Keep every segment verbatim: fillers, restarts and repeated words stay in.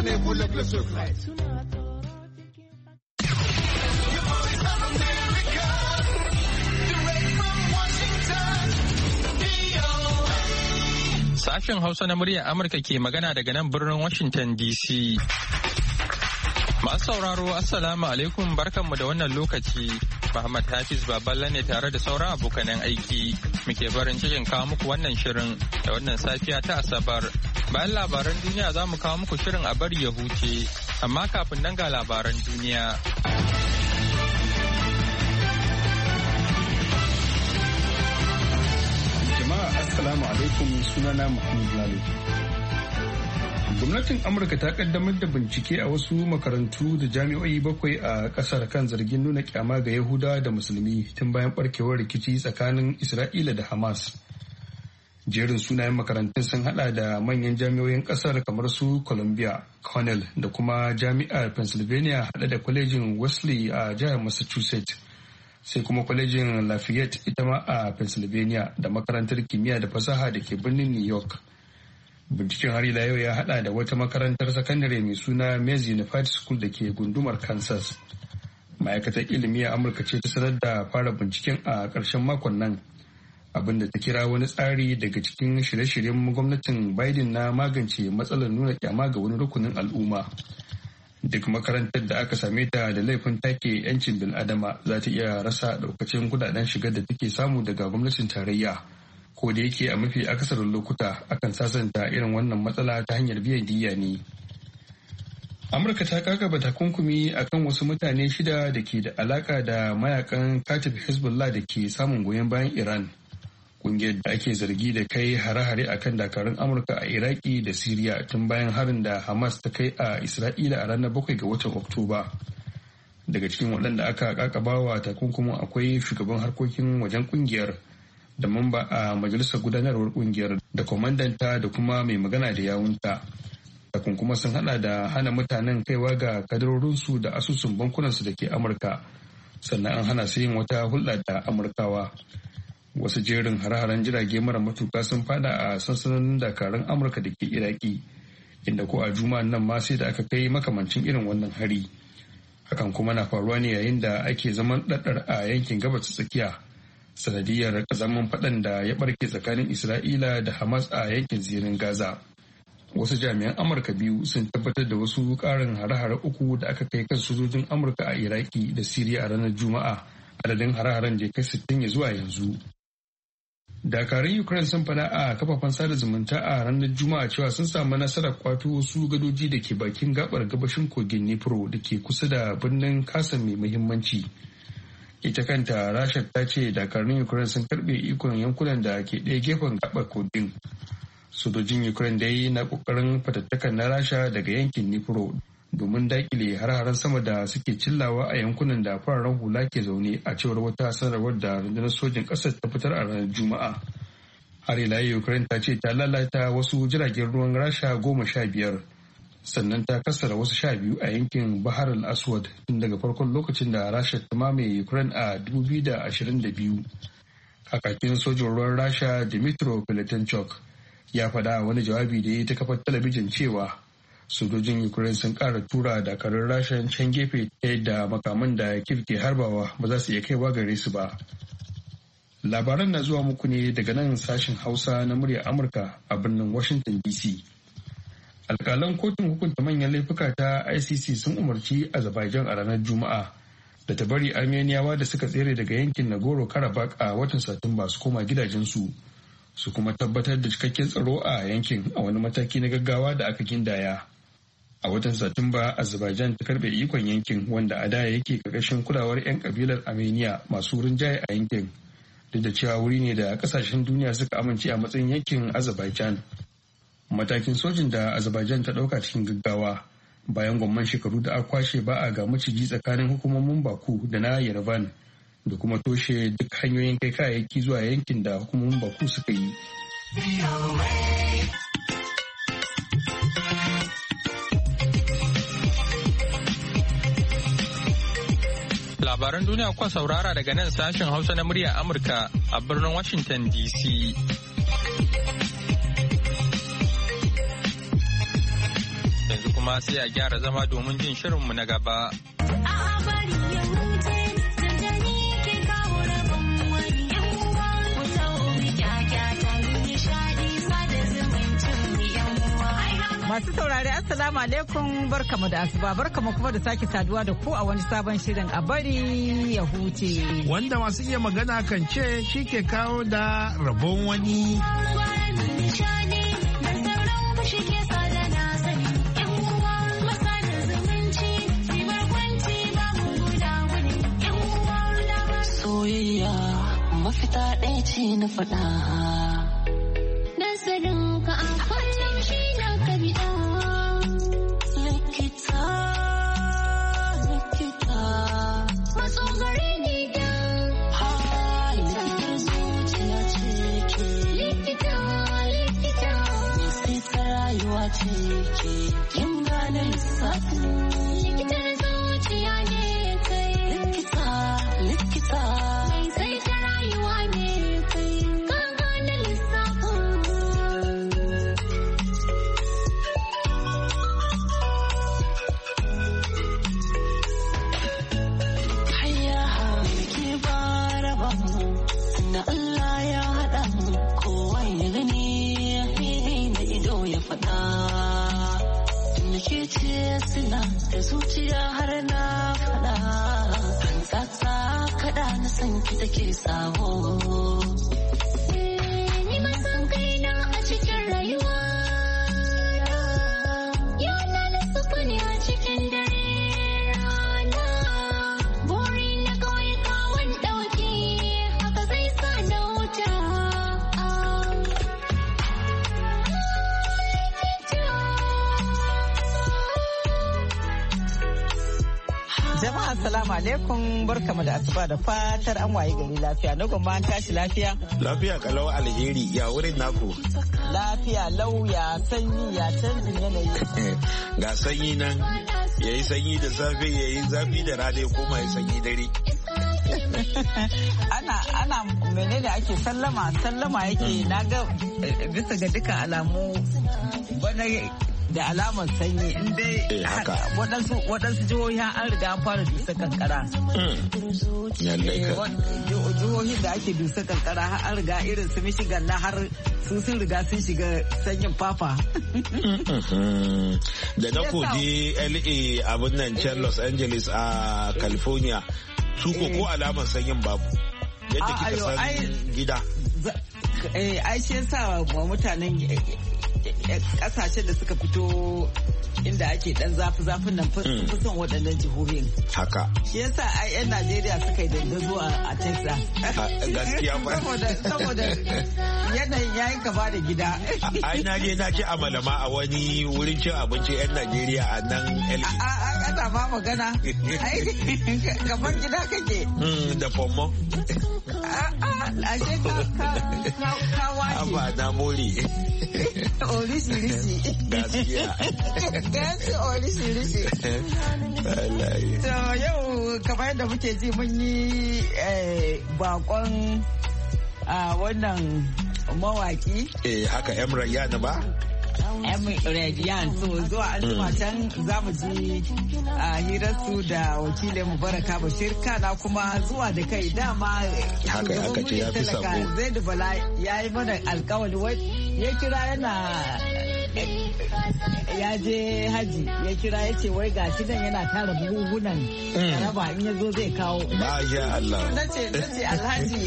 tenez-vous les bleus secrets? Sashen Hausa na muryar Amurka ke magana daga nan birnin Washington D C. Masu sauraro Assalamu alaikum barkanmu da wannan lokaci. Muhammad Hafiz Baballa ne tare da sauran abokanan aiki. Muke barin cikin kawo muku wannan shirin da wannan safiya ta Asabar. Bayan labaran duniya za mu kawo muku shirin a bari ya huce. Amma kafin nan ga labaran duniya. Assalamu alaikum, sunana Muhammad Lalo. Gwamnatin Amurka ta kaddamar da bincike a wasu makarantu da jami'o'i bakwai a kasar kan zargin nuna kyama ga Yahudawa da Musulmi tun bayan barkewar rikici tsakanin Isra'ila da Hamas. Jerin sunayen makarantun sun hada da manyan jami'o'in kasar kamar su Columbia, Cornell da kuma Jami'ar Pennsylvania hada da kwalejin Wesley a jihar Massachusetts. Sai kuma kwalejin Lafayette ita ma a Pennsylvania da makarantar kimiyya da fasaha da ke birnin New York. Binciken har ila yau ya hada da wata makarantar sakandare mai suna Maize Unified School da ke gundumar Kansas. Ma'aikatar ilimi a Amurka ce ta sanar da fara binciken a ƙarshen makon nan, abinda ta kira wani tsari daga cikin shirye-shiryen gwamnatin Biden na magance matsalar nuna kyama ga wani rukunin al'umma. Duk makarantar da aka same ta da laifin take 'yancin bil'adama za ta iya rasa daukacin kudaden shigar da take samu daga gwamnatin tarayya, ko da yake a mafi akasarin lokuta akan sasanta irin wannan matsala ta hanyar biyan diyya ne. Amurka ta kakaba takunkumi akan wasu mutane shida da ke da alaka da mayakan Katib Hezbollah da ke samun goyon bayan Iran, kungiyar da ake zargi da kai hare-hare akan dakarun Amurka a Iraki da Siriya tun bayan harin da Hamas ta kai a Isra'ila a ranar bakwai ga watan Oktoba. Daga cikin waɗanda aka kakabawa takunkumin akwai shugaban harkokin wajen kungiyar da mamba a majalisar gudanarwar kungiyar da kwamandanta da kuma mai magana da yawunta. Takunkuma sun hada da hana mutanen kaiwa ga kadarorinsu da asusun bankunansu da ke Amurka, sannan an hana su yin wata hulɗa da Amurkawa. Wasu jerin hare-haren jirage mara matuka sun fada a sansanonin dakarun Amurka da ke Iraki, inda ko a juma'an nan ma sai da aka kai makamancin irin wannan hari. Hakan kuma na faruwa ne yayin da ake zaman ɗaɗɗar a yankin gabas tsakiya, sanadiyar kazaman faɗan da ya ɓarke tsakanin Isra'ila da Hamas a yankin zirin Gaza. Wasu jami'an Amurka biyu sun tabbatar da wasu ƙarin hare-hare uku da aka kai kan sojojin Amurka a Iraki da Siriya a ranar Juma'a, adadin hare-haren da ya kai sittin ya zuwa yanzu. Dakarun Ukraine sun faɗa a kafafen sada zumunta a ranar Juma'a cewa sun samu nasarar kwato wasu gadoji da ke bakin gabar gabashin kogin Dnipro da ke kusa da birnin Kherson mai muhimmanci. Ita kanta Rasha ta ce dakarun Ukraine sun karɓe ikon yankunan da ke ɗaya gefen gabar kogin. Sojojin Ukraine dai na ƙoƙarin fatattakan na Rasha daga yankin Dnipro domin daƙile har-haren sama da suke cillawa a yankunan da fararen hula ke zaune, a cewar wata sanarwar da rundunar sojin ƙasar ta fitar a ranar Juma'a. Har ila Ukraine ta ce ta lalata wasu jiragen ruwan Rasha goma sha biyar, sannan ta kassara wasu sha biyu a yankin Bahar al-Aswad tun daga farkon lokacin da Rasha ta mamaye Ukraine a dubu biyu da ashirin da biyu. Kakakin sojin ruwan Rasha Dmytro Filatenchuk ya faɗa wani jawabi da ya ta kafar talabijin cewa sojojin Ukraine sun ƙara tura dakarun Rasha can gefe ta yadda makaman da Kyiv ke harbawa ba za su iya kaiwa gare su ba. Labaran na zuwa muku ne daga nan sashen Hausa na muryar Amurka a birnin Washington D C. Alƙalan kotun hukunta manyan laifuka ta I C C sun umarci Azerbaijan a ranar Juma'a da ta bari Armeniyawa da suka tsere daga yankin Nagorno-Karabakh a watan Satumba su koma gidajensu, su kuma tabbatar da cikakken tsaro a yankin a wani mataki na gaggawa da aka gindaya. A watan Satumba, Azerbaijan ta karbe ikon yankin wanda a da yake ƙarƙashin kulawar 'yan kabilar Armenia masu rinjaye a yankin, duk da cewa wuri ne da ƙasashen duniya suka amince a matsayin yankin Azerbaijan. Matakin sojin da Azerbaijan ta ɗauka cikin gaggawa bayan gwamman shekaru da aka kwashe ba a ga maciji tsakanin hukumomin Baku da na Yerevan, da kuma toshe duk hanyoyin kai kayayyaki zuwa yankin da hukumomin Baku suka yi. Labaran duniya kuka saurara daga nan sashen Hausa na murya Amurka a birnin Washington D C. Yanzu kuma sai a gyara zama domin jin shirinmu na gaba. Masu saurari Assalamu alaikum barkamu da asuba barkamu kuma da sake saduwa da ku a wani sabon shirin a bari ya huce. Wanda masu iya magana kan ce shi ke kawo da rabon wani. Soyayya mafita ɗaya ce na faɗa. Nazarin ka amfani shi na kabida. Likita, likita, maso gare ni da halittar zuciya ce ke. Likita, likita, sai rayuwa ce ke. Kin gane lissafin likitar zuciya ne kai. Likita, likita, sai ta rayuwa ne kai. Ka gane lissafin. Hayya ke bara ba mu, tunda Allah ya haɗa mu. Kowa ya gani da ido ya faɗa. Tunda ke ce sila da zuciya har na faɗa. An tsatsa kaɗa na san ki take sabo. Ni ma san kaina a cikin rayuwa. Yana lissufa ne a cikin dare rana. Buri na kawai kawon ɗauki, haka zai sa na wuta. Jama'a assalamu alaikum barkamu da asuba da fatar an waye gari lafiya na gomma an tashi lafiya. Lafiya kalau alheri ya wurin naku. Lafiya lau ya sanyi ya canjin yanayi. Ga sanyi nan yayi sanyi da safe yayi zafi da rana ya koma ya sanyi dare. ana ana menene ake sallama sallama yake naga bisa ga dukkan alamu wani da alamar sanyi in dai waɗansu waɗansu jihohi an riga an fara dusa kankara. Jihohi da ake dusa kankara an riga irin su Michigan na har su sun riga sun shiga sanyin fafa. Da na koji L A abin nan can Los Angeles a California su ko ko alamar sanyin babu yadda kika san gida. Ai shi yasa wa mutanen kasashen da suka fito inda ake dan zafi-zafin nan fi son waɗannan jihohin. Haka. Shi yasa ai 'yan Najeriya suka yi dandazo a Texas. Gaskiya ba. Saboda yanayin yayin gaba da gida. Ai na je na ci amalama a wani wurin cin abinci 'yan Najeriya a nan L A. Ana ba magana. Ai gaban gida kake. Da fomo. Ashe ka wace. Ba na mori. Orisi-risi. Gaskiya. Gaskiya orisi-risi. To yau kamar yadda muke ji mun yi bakon wannan mawaki. Eh haka Emra Yana ba? Radiant so zuwa an jima can za mu ji a hirarsu da wakilin Mubaraka Bashir kana kuma zuwa da kai dama haka aka ce ya fi sabo Zaidu Bala ya yi mana alkawari ya kira yana ya je haji ya kira ya ce wai ga shi nan yana tara buhunan raba in ya zo zai kawo ba ya Allah na ce alhaji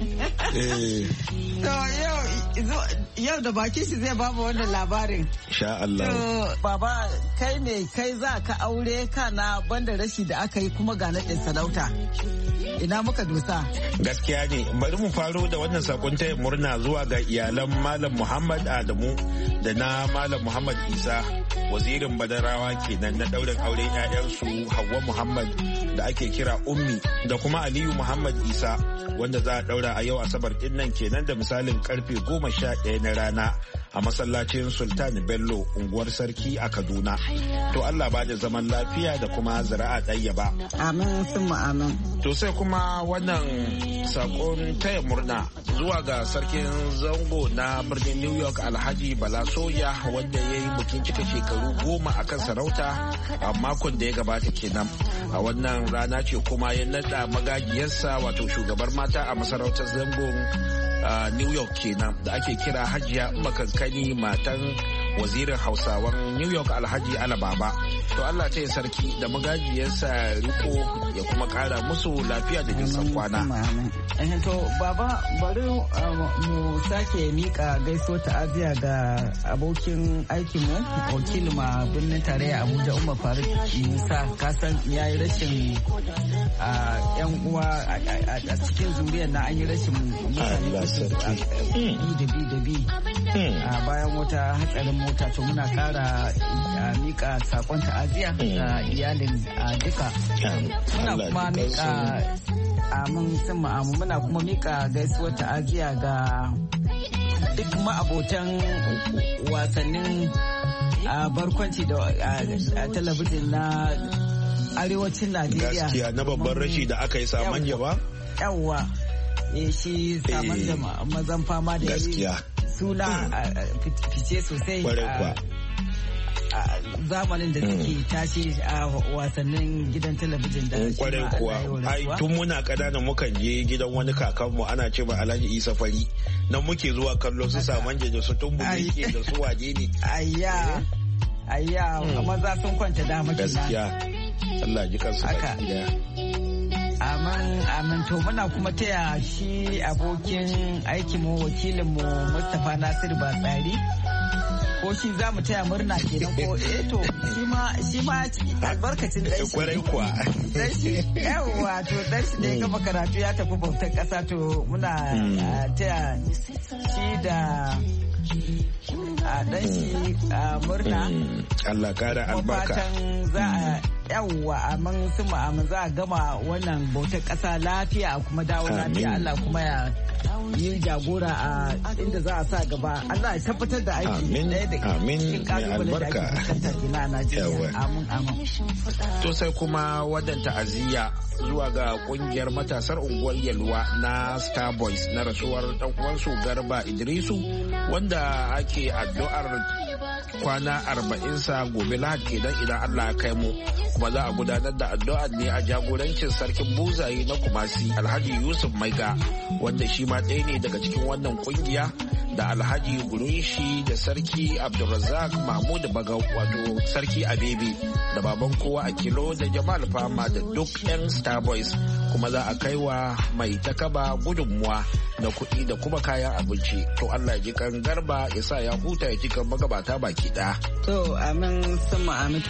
to yau yau da baki shi zai bamu wannan labarin sha Allah baba kai ne kai za ka aure kana banda rashi da aka yi kuma ga naɗin sarauta ina muka dusa gaskiya ne bari mu faro da wannan sakon taya murna zuwa ga iyalan Malam Muhammad Adamu da na Malam Muhammad Isa wazirin Badarawa kenan na daurin auren 'ya'yansu Hauwa Muhammad da ake kira Ummi da kuma Aliyu Muhammad Isa wanda za a daura a yau Asabar din nan kenan da misalin karfe goma sha ɗaya na rana a a masallacin Sultan Bello unguwar Sarki a Kaduna. To Allah ba da zaman lafiya da kuma zira'a ɗaya ba. Amin sun amin. To sai kuma wannan sakon taya murna zuwa ga sarkin zango na birnin New York Alhaji Bala Soya wanda ya yi bikin cika shekaru goma a kan sarauta a makon da ya gabata kenan. A wannan rana ce kuma ya naɗa magajiyarsa wato shugabar mata a masarautar zangon uh, New York kenan da ake kira Hajiya Makankani matan wazirin Hausawan New York Alhaji Alababa. To Allah ta yi sarki da magajiyarsa riko ya kuma kara musu lafiya da jinsan kwana. To baba bari mu sake mika gaiso ta'aziya ga abokin aikinmu wakilin ma birnin tarayya Abuja Umar Faruk Musa kasan yayi rashin yan uwa a cikin zuriyar na an yi rashin mutane da bi da bi bayan wata hatsarin mota to muna kara mika sakon ta'aziya ga iyalin duka muna kuma mika amin sun ma'amu muna kuma mika gaisuwar ta'aziya ga duk ma'abotan wasannin barkwanci da talabijin na arewacin Najeriya. Gaskiya na babban rashi da aka yi Samanja ba? Yawwa, shi Samanja mazan fama da yi suna fice sosai a zamanin da suke tashi a wasannin gidan talabijin da kwarai kuwa ai tun muna kanana mukan je gidan wani kakanmu ana ce ba Alhaji Isa Fari nan muke zuwa kallo su Samanja da su Tumbuli ke da su waje ne ayya ayya maza sun kwanta da maki gaskiya Allah ji kansu baki amin amin to muna kuma taya shi abokin aikinmu wakilinmu Mustapha Nasir Batsari ko shi za mu taya murna kenan ko eh to shi ma shi ma albarkacin dan shi kwarai kuwa dan shi yawa to dan shi da ya gama karatu ya tafi bautar kasa to muna taya shi da a dan shi murna Allah kara albarka fatan za a yawwa amin su ma'amin za a gama wannan bautar kasa lafiya kuma dawo lafiya Allah kuma ya yi jagora a inda za a sa gaba Allah ya tabbatar da aiki ɗaya da cikin kalubale da ake fuskanta ina a Najeriya amin amin to sai kuma wadan ta'aziyya zuwa ga kungiyar matasar unguwar Yalwa na Star Boys na rasuwar dan uwansu Garba Idrisu wanda ake addu'ar kwana arba'in sa gobe Lahadi kenan idan Allah ya kai mu kuma za a gudanar da addu'ar ne a jagorancin sarkin buzaye na Kumasi Alhaji Yusuf Maiga wanda shi ma ɗaya ne daga cikin wannan kungiya da Alhaji Gurunshi da sarki Abdulrazak Mahmud Bagau wato sarki Abebe da baban kowa a kilo da Jamal Fama da duk 'yan Star Boys kuma za a kai wa mai takaba gudunmuwa na kuɗi da kuma kayan abinci to Allah ya ji kan Garba ya sa ya huta ya ji kan magabata baki ɗaya. To amin sama amin.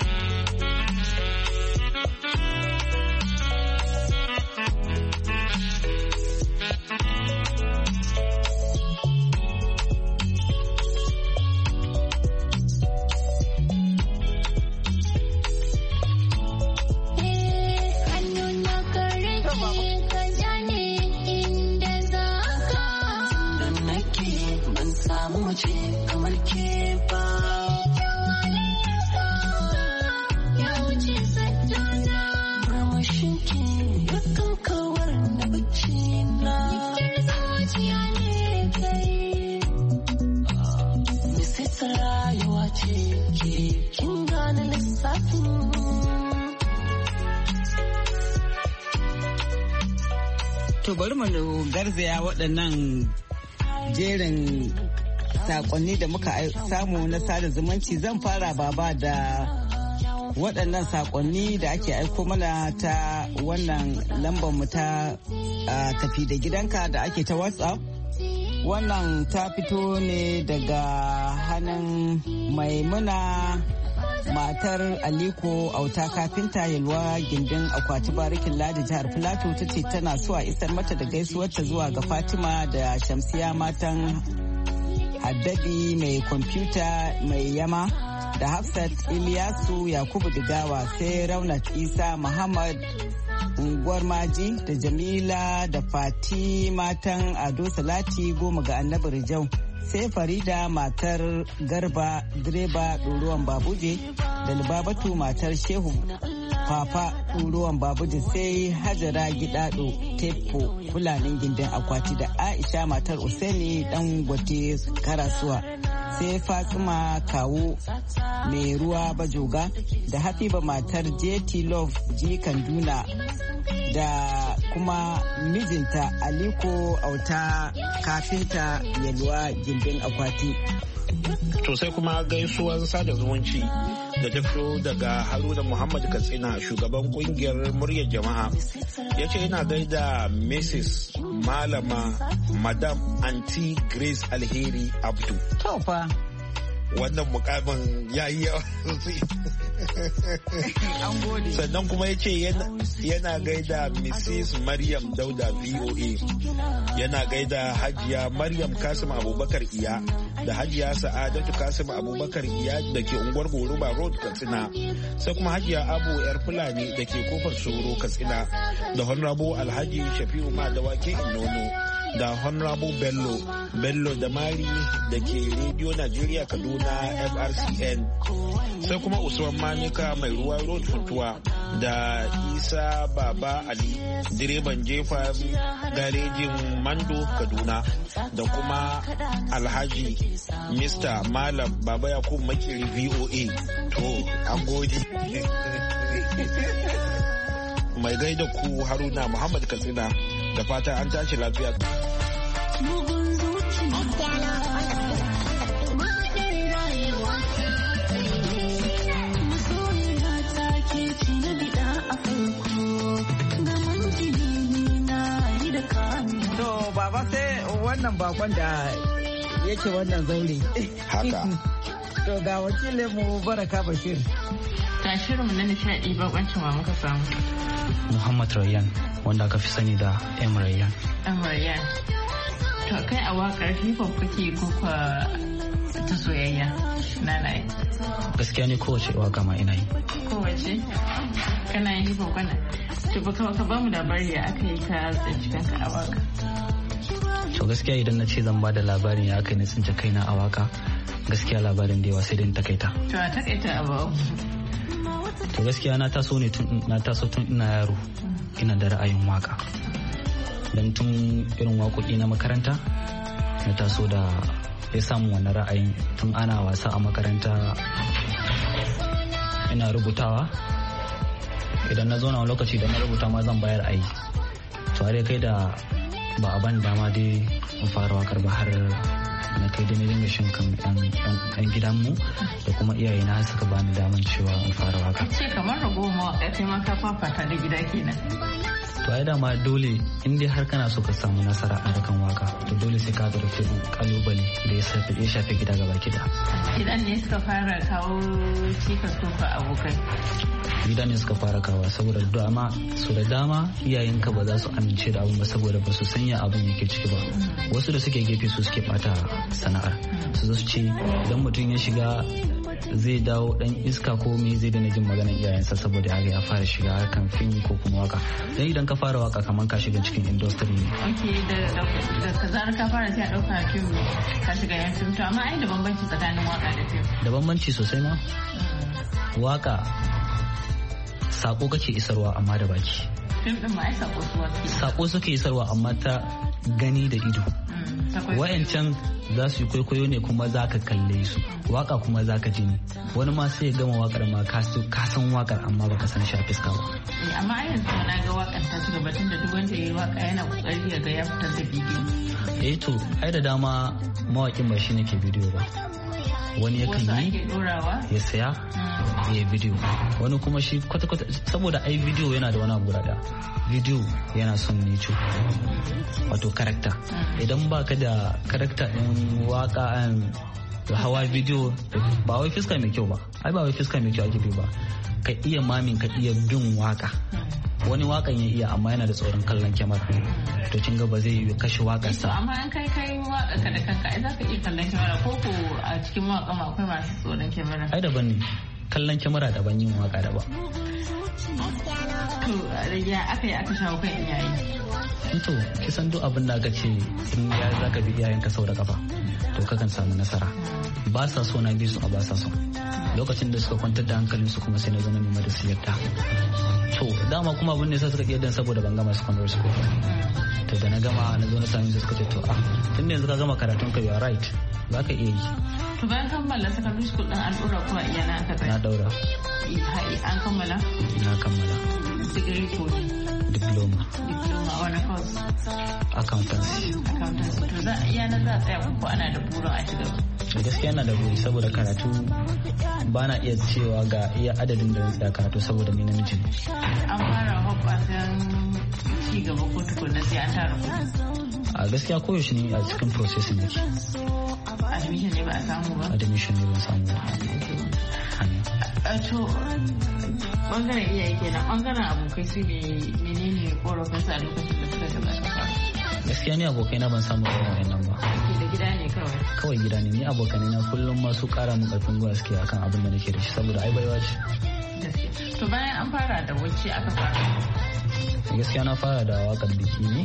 To bari mu garzaya waɗannan jerin sakonni da muka samu na sada zumunci zan fara baba da waɗannan sakonni da ake aiko mana ta wannan lambar mu ta tafi da gidanka da ake ta WhatsApp. Wannan ta fito ne daga hannun Maimuna matar Aliko Auta kafinta Yalwa gindin akwati barikin Ladi jihar Filato ta ce tana so a isar mata da gaisuwarta zuwa ga Fatima da Shamsiya matan Haddabi mai kwamfuta mai yama da Hafsat Iliyasu Yakubu Digawa sai Raunat Isa Muhammad unguwar Maji da Jamila da Fati matan Ado Salati goma ga Annabi Rijau sai Farida matar Garba direba ɗoruwan Babuje da Lubabatu matar Shehu Fafa ɗoruwan Babuje, sai Hajara Gidado Tepo Fulanin gindin akwati da Aisha matar Usaini dan gwate Karasuwa, sai Fatima Kawo mai ruwa Bajoga da Habiba matar J T Love G Kanduna da kuma mijinta Aliko Auta kafinta Yalwa gindin akwati. To sai kuma gaisuwar sada zumunci da ta fito daga Haruna Muhammad Katsina, shugaban kungiyar muryar jama'a. Ya ce yana gaida Missus Malama Madam Aunty Grace Alheri Abdu. Tofa. Wannan mukamin ya yi yawa sosai. Sannan kuma ya ce yana gaida Missus Maryam Dauda V O A, yana gaida Hajiya Maryam Kasim Abubakar Iya da Hajiya Sa'adatu Kasim Abubakar Iya da ke unguwar Goruba Road Katsina, sai kuma Hajiya Abu Yar Fulani da ke kofar Soro Katsina, da Honorable Alhaji Shafi'u Madawake Inono, da Honorable Bello Bello da Mari da ke Radio Nigeria Kaduna F R C N, sai kuma Usman Manika mai ruwa Road Funtuwa, da Isa Baba Ali direban jefa garejin Mando Kaduna, da kuma Alhaji Mister Malam Baba Yakubu Makiri V O A. To an gode. Mai gaida ku Haruna Muhammad Katsina, da fata an tashi lafiya. To baba sai wannan bakon da yake wannan zaure. Haka. To ga wakilin mu Baraka Bashir. Ta shirinmu na nishaɗi bakoncin wa muka samu. Muhammad Rayyan, wanda aka fi sani da M Rayyan. M Rayyan. To kai a wakar hip hop kake ko kwa ta soyayya? Nanaye. Gaskiya ne kowace waka ma ina yi. Kowace? Kana yin hip hop kana? To baka ka ba mu labari ya aka yi ka tsinci kanka a waka. To gaskiya idan na ce zan ba da labarin ya aka yi na tsinci kaina a waka, gaskiya labarin da yawa sai dai takaita. To a takaita a bawo. To gaskiya na taso ne tun na taso tun ina yaro ina da ra'ayin waka. Dan tun irin waƙoƙi na makaranta na taso da ya samu wannan ra'ayin tun ana wasa a makaranta ina rubutawa. Idan na zo na lokaci da na rubuta ma zan bayar ayi. To har kai da ba a ban dama dai in fara wakar ba har na kai da na dinga shin kan yan gidanmu da kuma iyayena suka bani daman cewa in fara waka. Ce kamar ragowar mawaƙa kai ma ka fafata da gida kenan. To ai dama dole in dai har kana so ka samu nasara a harkan waka to dole sai ka dauki kalubale da ya shafi ya shafi gida gaba gida. Gidan ne suka fara kawo cikas ko ka abokai. Gida ne suka fara kawo saboda dama su da dama iyayenka ba za su amince da abun ba saboda ba su sanya abun yake ciki ba. Wasu da suke gefe su suke bata sana'ar su zo su ce idan mutum ya shiga zai dawo dan iska ko me zai dana jin maganar iyayensa saboda haka ya fara shiga harkan fim ko kuma waka. Dan idan ka fara waka kamar ka shiga cikin industry ne. Okay, da da ka zara ka fara sai a dauka fim ka shiga yan fim, to amma ai da bambanci tsakanin waka da fim. Da bambanci sosai ma. Waka sako kake isarwa amma da baki. Fim din ma ai sako suke. Sako suke isarwa amma ta gani da ido. Wayancan za su yi kwaikwayo ne kuma za ka kalle su, waka kuma za ka ji ne. Wani ma sai ya gama wakar ma ka san wakar amma baka san shi a fiska ba. Amma a yanzu na ga wakar ta ci gaba tunda duk wanda ya yi waka yana kokari ya ga ya fitar da bidiyo. Eh to ai da dama mawakin ba shi ne ke bidiyo ba. Wani yakan yi ya saya ya yi bidiyo, wani kuma shi kwata-kwata saboda ai bidiyo yana da wani abu da bidiyo yana son neco wato karakta. Idan baka da karakta din waka hawa bidiyo ba wai fiska mai kyau ba, ai ba wai fiska mai kyau ake bi ba, ka iya mamin ka iya bin waka. Wani wakan ya iya amma yana da tsoron kallon kyamara, to kin ga ba zai yi kashe wakarsa. Amma an kai kai waka da kanka ai za ka iya kallon kyamara ko ko a cikin waka ma akwai masu tsoron kyamara. Ai daban ne. kallon kyamara daban yin waka daban. To ya aka yi aka shawo kan iyaye? To kisan duk abin da aka ce in ya zaka bi iyayenka sau da kafa to kakan samu nasara. Ba sa so na bi su a ba sa so. Lokacin da suka kwantar da hankalin su kuma sai na zo na nema da su yarda. To dama kuma abin da yasa suka iya dan saboda ban gama secondary school. To da na gama na zo na sami su suka ce to ah tunda yanzu ka gama karatun ka you are right za ka iya yi. To bayan kammala secondary school din an dora kuma iyana aka tsaya. Na daura. An kammala? Na kammala. Degree ko diploma. Diploma wani course? Accountancy. Accountancy. To za iyana za a tsaya ko ana da burin a shiga? Gaskiya na da buri saboda karatu ba na iya cewa ga iya adadin da zai karatu saboda ni namiji ne. An fara hoɓɓasan ci gaba ko tukunna sai an tara kuɗi? A gaskiya koyaushe ne a cikin processing yake. Admission ne ba a samu ba? Admission ne ban samu ba. To bangaren iyaye kenan bangaren abokai su ne menene korafin sa a lokacin da suka gaba da fara? Gaskiya ni abokai na ban samu irin wannan ba. Da gida ne kawai? Kawai gida ne, ni abokanai na kullum masu kara mu karfin gwiwa suke akan abin da nake da shi saboda ai baiwa ce. To bayan an fara da wacce aka fara? Gaskiya na fara da wakar biki ne.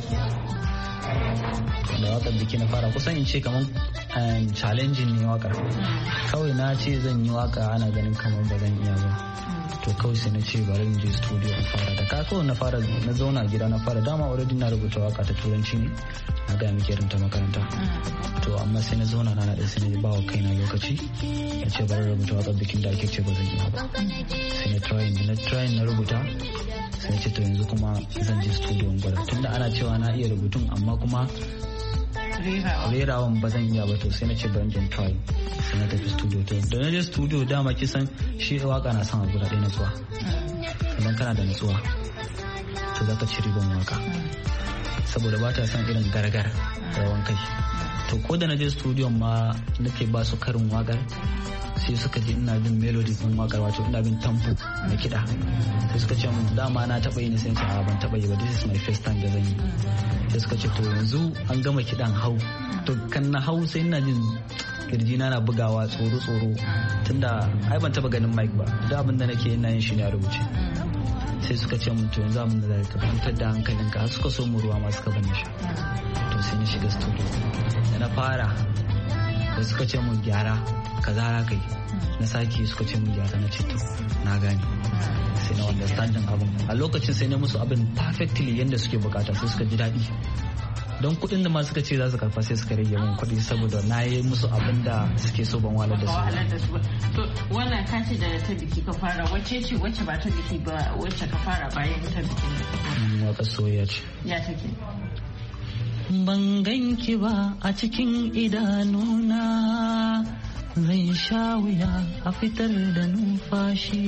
Da wakar biki na fara kusan in ce kamar challenging ne wakar. Kawai na ce zan yi waka ana ganin kamar ba zan iya ba. To kawai sai na ce bari in je studio in fara da ka kawai na fara na zauna gida na fara dama already na rubuta waka ta turanci ne na ga miki irin ta makaranta. To amma sai na zauna na naɗe sai na ba wa kaina lokaci na ce bari rubuta wakar bikin da ake ce ba zan iya ba. Sai na try na try na rubuta sai ce to yanzu kuma zan je studio in gwada tunda ana cewa na iya rubutun amma kuma rerawan ba zan iya ba to sai na ce ban jin try sai na tafi studio to da na je studio dama kisan shi waka na son abu da ɗaya natsuwa idan kana da natsuwa to zaka ci riban waka saboda ba ta son irin gargar rawan kai to ko da na je studio ma nake ba su karin wakar sai suka ji ina bin melody din wakar wato ina bin tempo na kiɗa sai suka ce mun dama na taɓa yi ne sai ce a ban taɓa yi ba this is my first time da zan yi sai suka ce to yanzu an gama kiɗan hau to kan na hau sai ina jin kirji na na bugawa tsoro tsoro tunda ai ban taɓa ganin mic ba da abin da nake ina yin shi ne a rubuce sai suka ce mun to yanzu abin da zai ka kwantar da hankalinka suka so mu ruwa ma suka bani shi to sai na shiga studio da na fara da suka ce mun gyara kaza za ka yi na sake suka ce mun gyara na ce to na gane sai na understanding abin a lokacin sai na musu abin perfectly yadda suke bukata sai suka ji daɗi don kuɗin da ma suka ce za su karfa sai suka rage min kuɗi saboda na yi musu abin da suke so ban wahalar da su. To wannan ka ce da ta biki ka fara wacce ce wacce ba ta biki ba wacce ka fara bayan ta bikin da ka fara? Waka soyayya ce. Ya take. Ban ganki ba a cikin idanuna zai sha wuya a fitar da numfashi.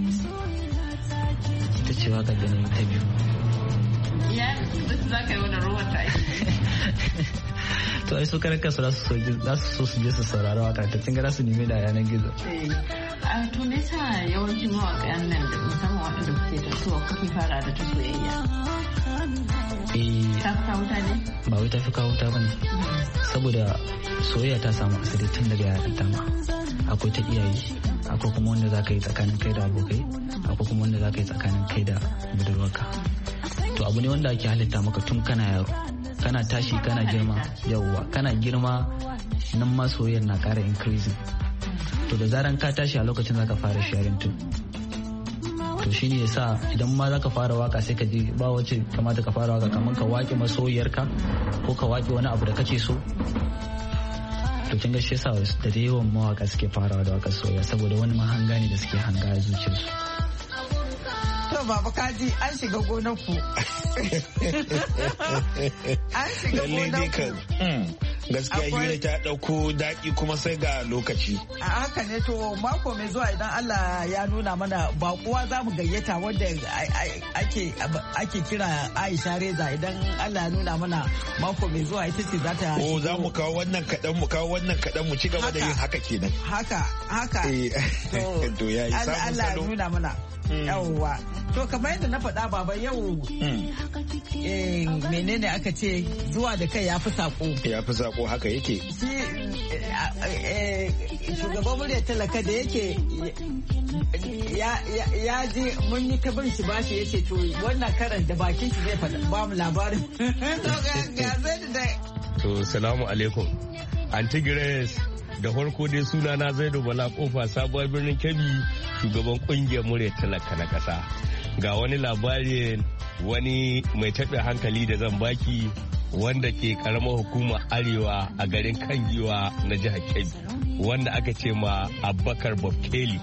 Ita ce waka da na ta biyu. Ya za ka yi wani ruwan ta to ai su karka su za su so su je su saurari waka ta tinga za su nemi da yanar gizo. A to me yasa yawancin mawaƙan nan da musamman waɗanda kuke tasowa kuke fara da ta soyayya? Ta fi kawo ne? Ba wai ta fi kawo ta bane. Saboda soyayya ta samu asali tun daga yaran ta ma. Akwai ta iyaye, akwai kuma wanda za ka yi tsakanin kai da abokai, akwai kuma wanda za ka yi tsakanin kai da budurwarka. To abu ne wanda ake halitta maka tun kana yaro. Kana tashi kana girma, yawwa kana girma nan ma soyayyar na ƙara increasing. To da zaran ka tashi a lokacin za ka fara sharing tun. To shi ne yasa idan ma za ka fara waka sai ka ji ba wacce kamata ka fara waka kamar ka waƙe masoyiyarka ko ka waƙe wani abu da kace so. To kin ga shi yasa da yawan mawaka suke farawa da wakar soyayya saboda wani mahanga ne da suke hanga a zuciyarsu. To baba kaji an shiga gonar ku. An shiga gonar ku. Gaskiya hira ta dauko daki kuma sai ga lokaci. A haka ne to mako mai zuwa idan Allah ya nuna mana bakuwa za mu gayyata wanda ake ake kira Aisha Reza idan Allah ya nuna mana mako mai zuwa ita ce za ta. Oh za mu kawo wannan kadan mu kawo wannan kadan mu ci gaba da yin haka kenan. Haka haka. To yayi samu salo. Allah ya nuna mana. Yawwa. To kamar yadda na faɗa baba yau menene aka ce zuwa da kai ya fi sako. Ya fi sako haka yake. Shi shugaban muryar talaka da yake ya ji mun yi ta bin shi bashi ya ce to wannan karan da bakin shi zai faɗa ba mu labarin. To salamu alaikum. Aunty Grace da farko dai suna na Zaidu Bala Kofa sabuwar birnin Kebbi shugaban kungiyar muryar talaka na ƙasa. Ga wani labarin wani mai taɓa hankali da zan baki wanda ke karamar hukumar arewa a garin Kangiwa na jihar Kebbi wanda aka ce ma Abubakar Bob Kelly.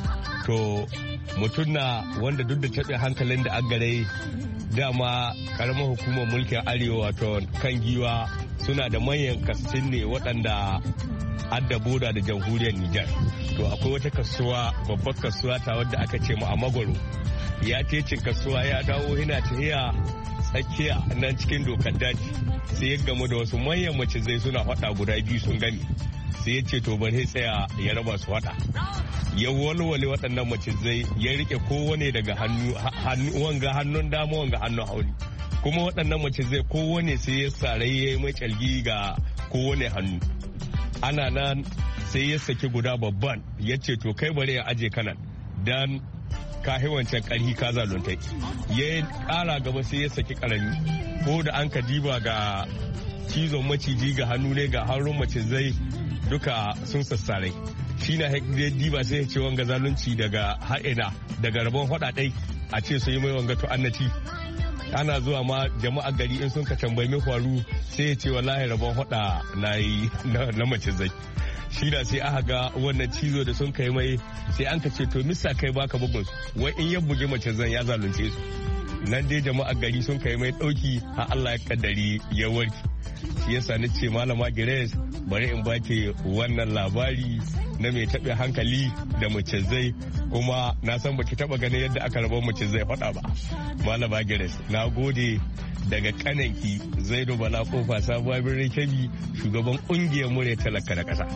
To mutum na wanda duk da taɓa hankalin da agare dama karamar hukumar mulkin arewa wato Kangiwa suna da manyan kasin ne waɗanda adda boda da jamhuriyar Nijar. To akwai wata kasuwa babbar kasuwa ta wadda aka ce ma a Magwaro. Ya ce cin kasuwa ya dawo yana tahiya tsakiya nan cikin dokar daji sai ya gamu da wasu manyan macizai suna faɗa guda biyu sun gani sai ya ce to bari tsaya ya raba su faɗa. Ya walwale waɗannan macizai ya rike kowane daga hannu wanga hannun dama wanga hannun hauni kuma waɗannan macizai kowane sai ya sarai ya yi macalgi ga kowane hannu. Ana nan sai ya saki guda babban ya ce to kai bari ya aje kanan dan ka wancan karhi ka zaluntai. Ya kara gaba sai ya saki karami ko da an ka diba ga cizon maciji ga hannu ne ga hannun macizai duka sun sassare. Shi na diba sai ya ce wanga zalunci daga ha'ina daga rabon hada a ce su yi mai wanga to annati. Ana zuwa ma jama'a gari in sun ka tambayi mai faru sai ya ce wallahi rabon hada na yi na macizai. Shi da sai aka ga wannan cizo da sun kai mai sai an ka ce to misa kai baka bugun su wai in ya buge mace zan ya zalunce su. Nan dai jama'a gari sun kai mai dauki har Allah ya kaddari ya warke. Shi yasa ni ce malama Grace bari in baki wannan labari na mai taɓe hankali da macizai kuma na san baki taɓa ganin yadda aka raba macizai faɗa ba. Malama Grace na gode daga kananki Zaidu Bala Kofa sabuwar birnin Kebbi shugaban kungiyar murya talaka da ƙasa.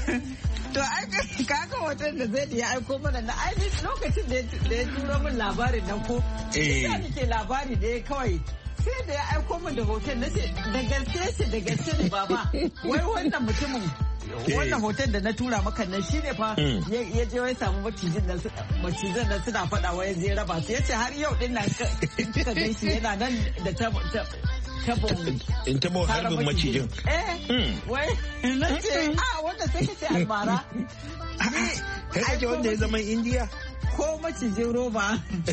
To kaga hoton da Zaidu ya aiko mana na ainihin lokacin da ya turo min labarin nan ko ina nake labari da ya kawai sai da ya aiko min da hoton na ce da gaske ce da gaske ne baba wai wannan mutumin wannan hoton da na tura maka nan shine fa ya je wai samu macijin nan macizan nan suna faɗa wai zai raba su yace har yau din nan kika gan shi yana nan da tabon in tabo harbin macijin eh wai na ce a wanda sai kace almara kai kace wanda ya zama Indiya ko macijin roba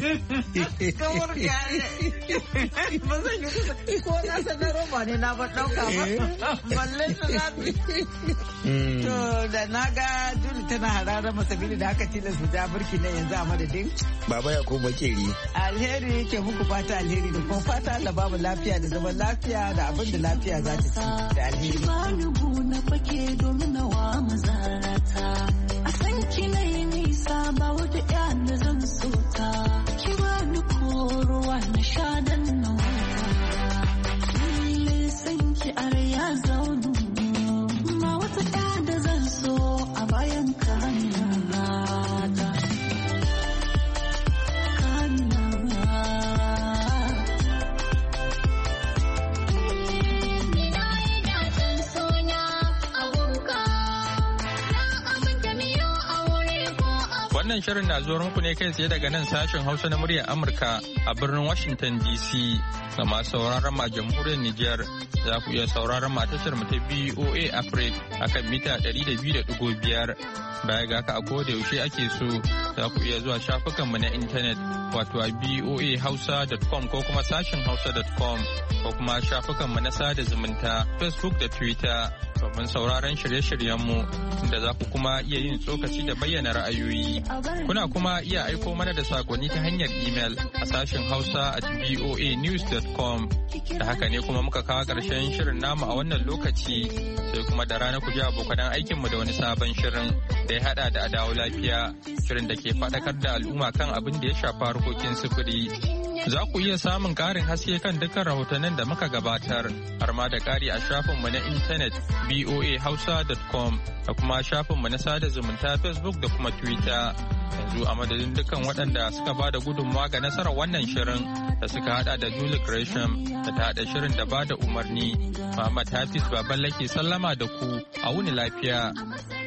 kawar ka ba zan yi ko na san na roba ne na ba dauka ba balle su na to da na ga Juli tana harara masabili da aka tilasta ta burki na yanzu a madadin Baba Yakubu Bakeri alheri yake muku fata alheri da kuma fata Allah babu lafiya da zaman lafiya da abin da lafiya za ta ci da alheri ba ni na fake domin nawa mazarata a san ki na yi nisa ba wata ya da zan so ta ki ba ni koruwa na sha dan nawa lalle san ki are ya zaunu ma wata ya da zan so a bayan ka hannata Wannan shirin na zuwa muku ne kai tsaye daga nan sashen Hausa na muryar Amurka a birnin Washington D C. Ga masu sauraron ma jamhuriyar Nijar za ku iya sauraron ma tashar mu ta B O A Africa akan mita ɗari da biyu da ɗigo biyar. Baya ga haka a koda yaushe ake so za ku iya zuwa shafukan mu na intanet wato a b o a hausa dot com ko kuma sashen hausa dot com ko kuma shafukan mu na sada zumunta Facebook da Twitter domin sauraron shirye-shiryenmu da za ku kuma iya yin tsokaci da bayyana ra'ayoyi. Kuna kuma iya aiko mana da sakonni ta hanyar email a sashen hausa at b o a news dot com. Da haka ne kuma muka kawo ƙarshen shirin namu a wannan lokaci sai kuma da rana ku ji abokan aikinmu da wani sabon shirin da ya hada da adawo lafiya shirin da ke faɗakar da al'umma kan abin da ya shafa harkokin sufuri. Za ku iya samun ƙarin haske kan dukkan rahotannin da muka gabatar har ma da ƙari a shafinmu na intanet b o a hausa dot com da kuma shafinmu na sada zumunta Facebook da kuma Twitter. Yanzu a madadin dukkan waɗanda suka ba da gudunmawa ga nasarar wannan shirin da suka hada da Julie Gresham da ta hada shirin da ba da umarni. Muhammad Hafiz Baballe ke sallama da ku a wuni lafiya.